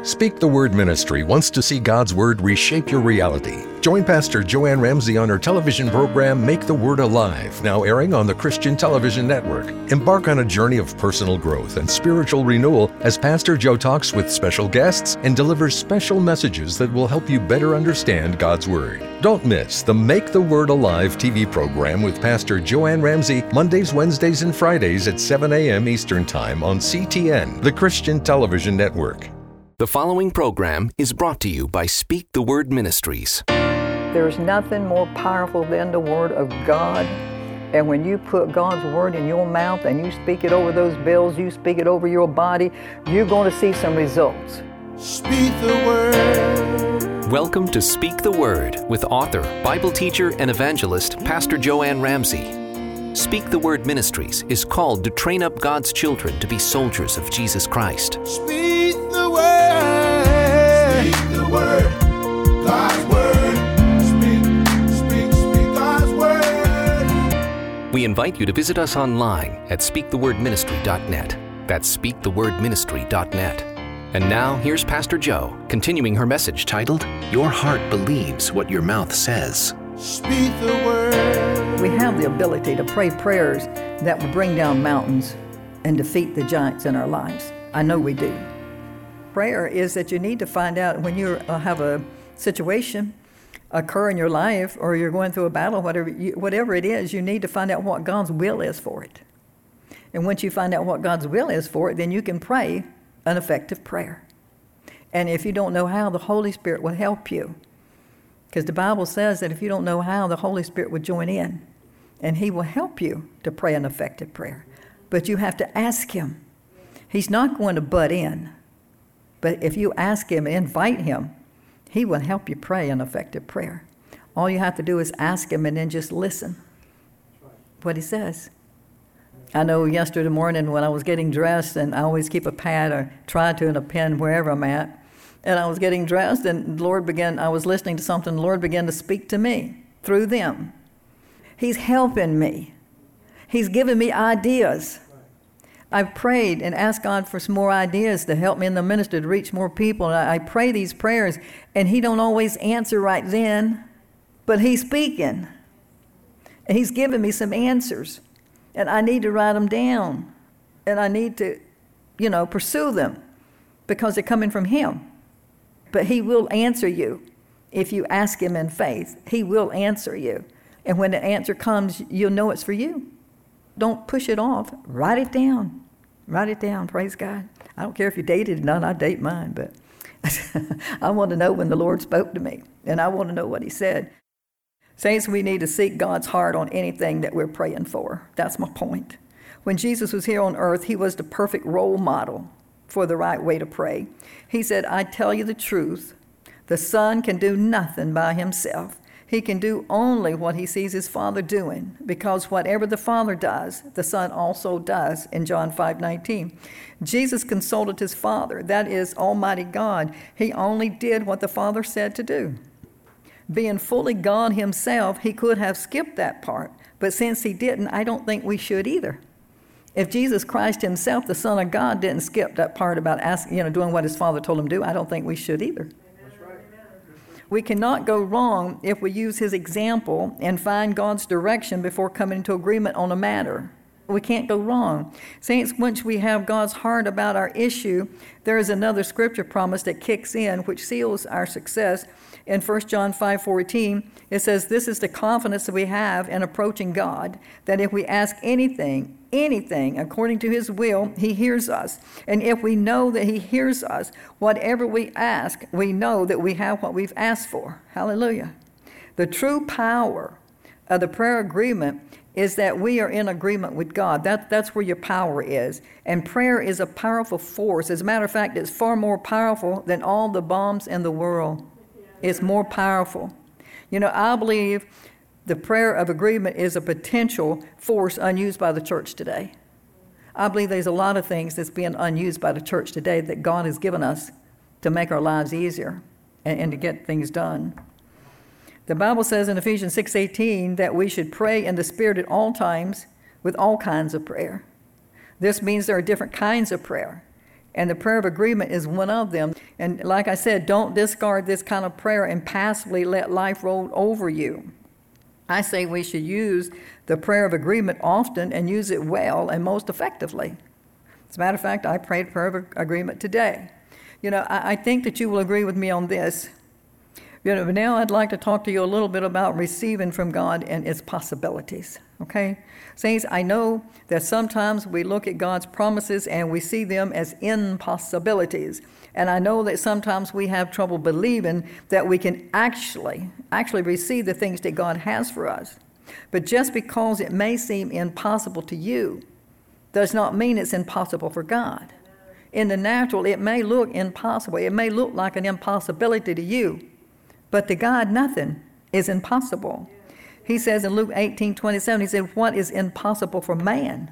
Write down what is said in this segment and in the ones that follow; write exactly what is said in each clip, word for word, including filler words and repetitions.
Speak the Word Ministry wants to see God's Word reshape your reality. Join Pastor Joanne Ramsey on her television program, Make the Word Alive, now airing on the Christian Television Network. Embark on a journey of personal growth and spiritual renewal as Pastor Joe talks with special guests and delivers special messages that will help you better understand God's Word. Don't miss the Make the Word Alive T V program with Pastor Joanne Ramsey, Mondays, Wednesdays, and Fridays at seven a.m. Eastern Time on C T N, the Christian Television Network. The following program is brought to you by Speak the Word Ministries. There's nothing more powerful than the Word of God. And when you put God's Word in your mouth and you speak it over those bills, you speak it over your body, you're going to see some results. Speak the Word. Welcome to Speak the Word with author, Bible teacher, and evangelist, Pastor Joanne Ramsey. Speak the Word Ministries is called to train up God's children to be soldiers of Jesus Christ. Speak the Word. Speak the Word. God's Word. Speak, speak, speak God's Word. We invite you to visit us online at speak the word ministry dot net. That's speak the word ministry dot net. And now, here's Pastor Joe, continuing her message titled, Your Heart Believes What Your Mouth Says. Speak the Word. We have the ability to pray prayers that will bring down mountains and defeat the giants in our lives. I know we do. Prayer is that you need to find out when you uh, have a situation occur in your life or you're going through a battle, whatever, you, whatever it is, you need to find out what God's will is for it. And once you find out what God's will is for it, then you can pray an effective prayer. And if you don't know how, the Holy Spirit will help you. Because the Bible says that if you don't know how, the Holy Spirit will join in. And He will help you to pray an effective prayer. But you have to ask Him. He's not going to butt in. But if you ask Him, invite Him, He will help you pray an effective prayer. All you have to do is ask Him and then just listen what He says. I know yesterday morning when I was getting dressed, and I always keep a pad or try to and a pen wherever I'm at, and I was getting dressed and the Lord began, I was listening to something, the Lord began to speak to me through them. He's helping me. He's giving me ideas. I've prayed and asked God for some more ideas to help me in the ministry to reach more people. And I, I pray these prayers, and He don't always answer right then, but He's speaking. And He's giving me some answers, and I need to write them down, and I need to, you know, pursue them because they're coming from Him. But He will answer you if you ask Him in faith. He will answer you. And when the answer comes, you'll know it's for you. Don't push it off. Write it down. Write it down. Praise God. I don't care if you dated or not. I date mine, but I want to know when the Lord spoke to me, and I want to know what He said. Saints, we need to seek God's heart on anything that we're praying for. That's my point. When Jesus was here on earth, He was the perfect role model for the right way to pray. He said, I tell you the truth, the Son can do nothing by Himself. He can do only what He sees His Father doing, because whatever the Father does, the Son also does in John five nineteen. Jesus consulted His Father, that is Almighty God. He only did what the Father said to do. Being fully God Himself, He could have skipped that part, but since He didn't, I don't think we should either. If Jesus Christ Himself, the Son of God, didn't skip that part about asking, you know, doing what His Father told Him to do, I don't think we should either. We cannot go wrong if we use His example and find God's direction before coming into agreement on a matter. We can't go wrong. Saints, once we have God's heart about our issue, there is another scripture promise that kicks in, which seals our success. In First John five fourteen, it says, this is the confidence that we have in approaching God, that if we ask anything, anything according to His will, He hears us. And if we know that He hears us, whatever we ask, we know that we have what we've asked for. Hallelujah. The true power of the prayer agreement is that we are in agreement with God. That, that's where your power is. And prayer is a powerful force. As a matter of fact, it's far more powerful than all the bombs in the world. It's more powerful. You know, I believe the prayer of agreement is a potential force unused by the church today. I believe there's a lot of things that's being unused by the church today that God has given us to make our lives easier and, and to get things done. The Bible says in Ephesians six eighteen that we should pray in the Spirit at all times with all kinds of prayer. This means there are different kinds of prayer. And the prayer of agreement is one of them. And like I said, don't discard this kind of prayer and passively let life roll over you. I say we should use the prayer of agreement often and use it well and most effectively. As a matter of fact, I prayed prayer of agreement today. You know, I, I think that you will agree with me on this. You know, but now I'd like to talk to you a little bit about receiving from God and its possibilities, okay? Saints, I know that sometimes we look at God's promises and we see them as impossibilities. And I know that sometimes we have trouble believing that we can actually, actually receive the things that God has for us. But just because it may seem impossible to you does not mean it's impossible for God. In the natural, it may look impossible. It may look like an impossibility to you. But to God, nothing is impossible. He says in Luke eighteen twenty-seven, he said, what is impossible for man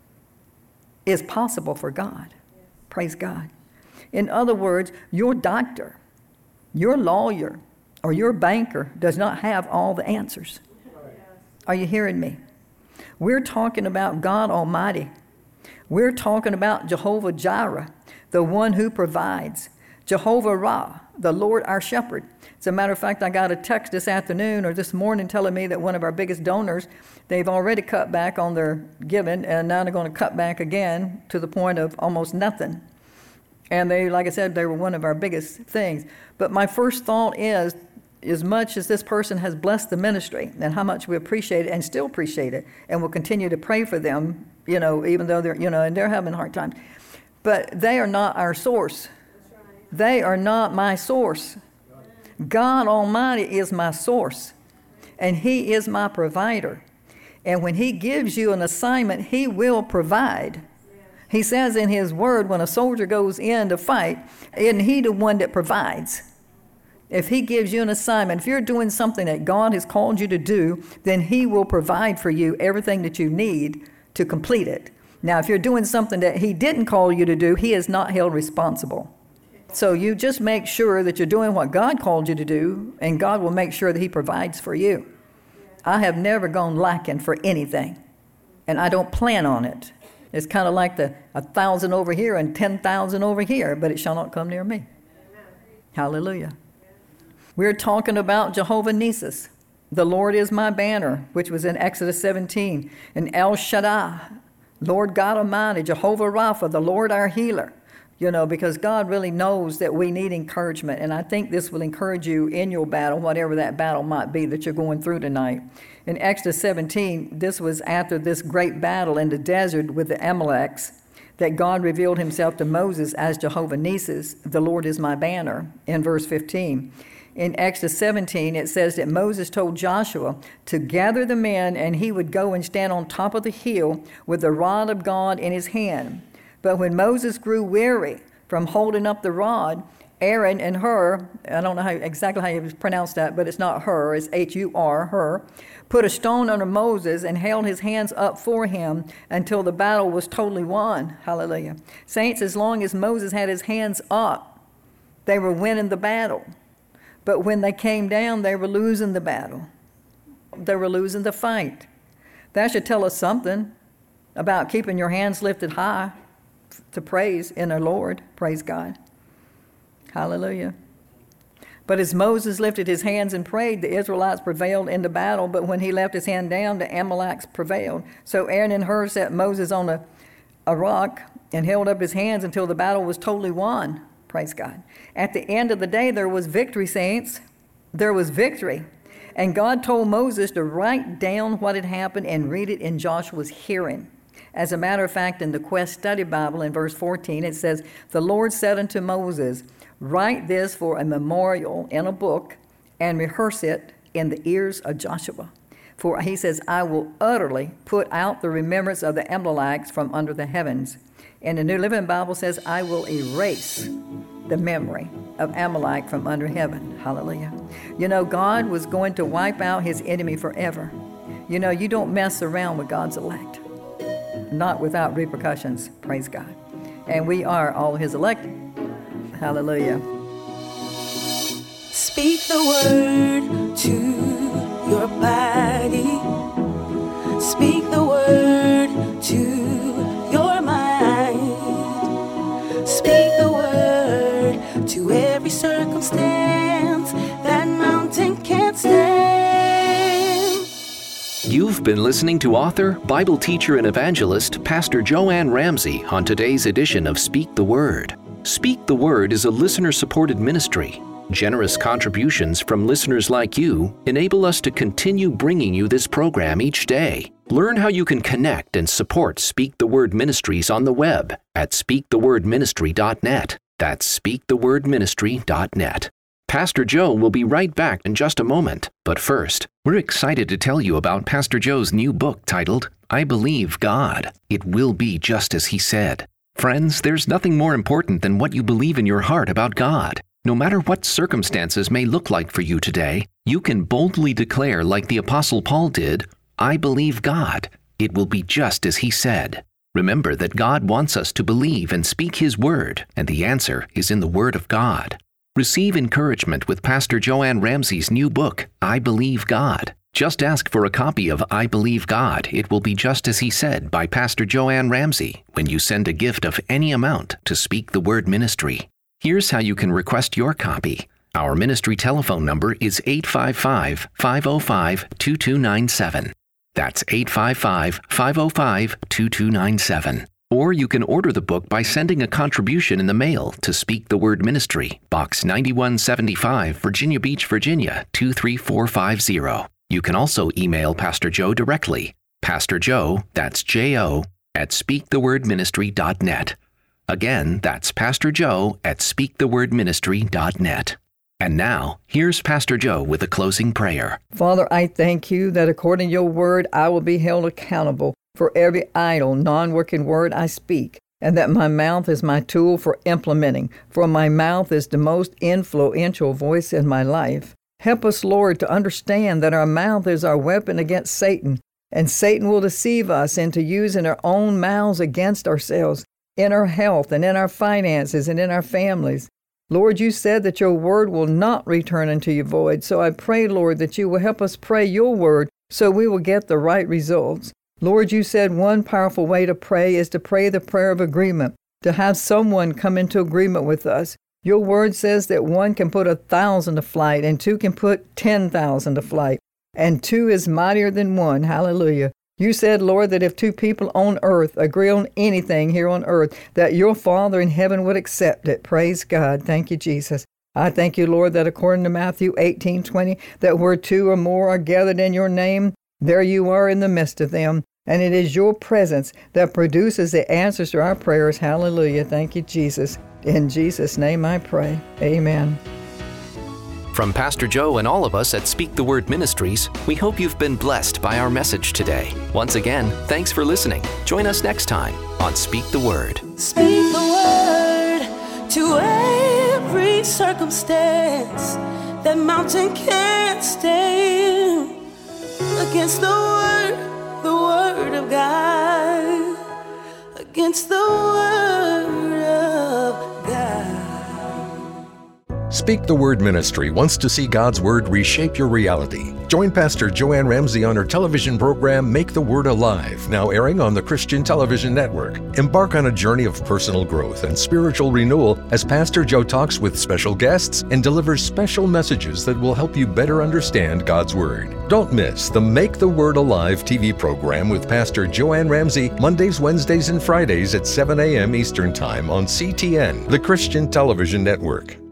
is possible for God. Praise God. In other words, your doctor, your lawyer, or your banker does not have all the answers. Are you hearing me? We're talking about God Almighty. We're talking about Jehovah Jireh, the one who provides. Jehovah Ra, the Lord our shepherd. As a matter of fact, I got a text this afternoon or this morning telling me that one of our biggest donors, they've already cut back on their giving, and now they're going to cut back again to the point of almost nothing. And they, like I said, they were one of our biggest things. But my first thought is, as much as this person has blessed the ministry and how much we appreciate it and still appreciate it, and we'll continue to pray for them, you know, even though they're, you know, and they're having hard times. But they are not our source. They are not my source. God Almighty is my source, and He is my provider. And when He gives you an assignment, He will provide. He says in His word, when a soldier goes in to fight, isn't He the one that provides? If He gives you an assignment, if you're doing something that God has called you to do, then He will provide for you everything that you need to complete it. Now, if you're doing something that He didn't call you to do, He is not held responsible. So you just make sure that you're doing what God called you to do, and God will make sure that He provides for you. I have never gone lacking for anything, and I don't plan on it. It's kind of like the a thousand over here and ten thousand over here, but it shall not come near me. Amen. Hallelujah. We're talking about Jehovah Nissi, the Lord is my banner, which was in Exodus seventeen, and El Shaddai, Lord God Almighty, Jehovah Rapha, the Lord our healer. You know, because God really knows that we need encouragement. And I think this will encourage you in your battle, whatever that battle might be that you're going through tonight. In Exodus seventeen, this was after this great battle in the desert with the Amalekites that God revealed Himself to Moses as Jehovah Nissi, the Lord is my banner, in verse fifteen. In Exodus seventeen, it says that Moses told Joshua to gather the men, and he would go and stand on top of the hill with the rod of God in his hand. But when Moses grew weary from holding up the rod, Aaron and Hur, I don't know how, exactly how you pronounce that, but it's not Hur, it's H U R, Hur, put a stone under Moses and held his hands up for him until the battle was totally won. Hallelujah. Saints, as long as Moses had his hands up, they were winning the battle. But when they came down, they were losing the battle. They were losing the fight. That should tell us something about keeping your hands lifted high to praise in the Lord. Praise God. Hallelujah. But as Moses lifted his hands and prayed, the Israelites prevailed in the battle. But when he left his hand down, the Amalekites prevailed. So Aaron and Hur set Moses on a, a rock and held up his hands until the battle was totally won. Praise God. At the end of the day, there was victory, saints. There was victory. And God told Moses to write down what had happened and read it in Joshua's hearing. As a matter of fact, in the Quest Study Bible in verse fourteen, it says, the Lord said unto Moses, write this for a memorial in a book and rehearse it in the ears of Joshua. For he says, I will utterly put out the remembrance of the Amalekites from under the heavens. And the New Living Bible says, I will erase the memory of Amalek from under heaven. Hallelujah. You know, God was going to wipe out his enemy forever. You know, you don't mess around with God's elect. Not without repercussions. Praise God. And we are all his elect. Hallelujah. Speak the word to your body. Speak the word to your mind. Speak every circumstance that mountain can't stand. You've been listening to author, Bible teacher, and evangelist Pastor Joanne Ramsey on today's edition of Speak the Word. Speak the Word is a listener-supported ministry. Generous contributions from listeners like you enable us to continue bringing you this program each day. Learn how you can connect and support Speak the Word Ministries on the web at speak the word ministry dot net. That's speak the word ministry dot net. Pastor Joe will be right back in just a moment. But first, we're excited to tell you about Pastor Joe's new book titled, I Believe God. It Will Be Just As He Said. Friends, there's nothing more important than what you believe in your heart about God. No matter what circumstances may look like for you today, you can boldly declare like the Apostle Paul did, I believe God. It will be just as He said. Remember that God wants us to believe and speak His Word, and the answer is in the Word of God. Receive encouragement with Pastor Joanne Ramsey's new book, I Believe God. Just ask for a copy of I Believe God. It will be just as He said by Pastor Joanne Ramsey when you send a gift of any amount to Speak the Word Ministry. Here's how you can request your copy. Our ministry telephone number is eight five five, five oh five, two two nine seven. That's eight five five, five oh five, two two nine seven. Or you can order the book by sending a contribution in the mail to Speak the Word Ministry, Box ninety-one seventy-five, Virginia Beach, Virginia, two three four five zero. You can also email Pastor Joe directly. Pastor Joe, that's J O, at speak the word ministry dot net. Again, that's Pastor Joe at speak the word ministry dot net. And now, here's Pastor Joe with a closing prayer. Father, I thank you that according to your word, I will be held accountable for every idle, non-working word I speak, and that my mouth is my tool for implementing, for my mouth is the most influential voice in my life. Help us, Lord, to understand that our mouth is our weapon against Satan, and Satan will deceive us into using our own mouths against ourselves, in our health and in our finances and in our families. Lord, you said that your word will not return unto you void. So I pray, Lord, that you will help us pray your word so we will get the right results. Lord, you said one powerful way to pray is to pray the prayer of agreement, to have someone come into agreement with us. Your word says that one can put a thousand to flight and two can put ten thousand to flight. And two is mightier than one. Hallelujah. You said, Lord, that if two people on earth agree on anything here on earth, that your Father in heaven would accept it. Praise God. Thank you, Jesus. I thank you, Lord, that according to Matthew eighteen twenty, that where two or more are gathered in your name, there you are in the midst of them. And it is your presence that produces the answers to our prayers. Hallelujah. Thank you, Jesus. In Jesus' name I pray. Amen. From Pastor Joe and all of us at Speak the Word Ministries, we hope you've been blessed by our message today. Once again, thanks for listening. Join us next time on Speak the Word. Speak the word to every circumstance that mountain can't stand. Against the word, the word of God. Against the word of God. Speak the Word Ministry wants to see God's Word reshape your reality. Join Pastor Joanne Ramsey on her television program, Make the Word Alive, now airing on the Christian Television Network. Embark on a journey of personal growth and spiritual renewal as Pastor Joe talks with special guests and delivers special messages that will help you better understand God's Word. Don't miss the Make the Word Alive T V program with Pastor Joanne Ramsey, Mondays, Wednesdays, and Fridays at seven a.m. Eastern Time on C T N, the Christian Television Network.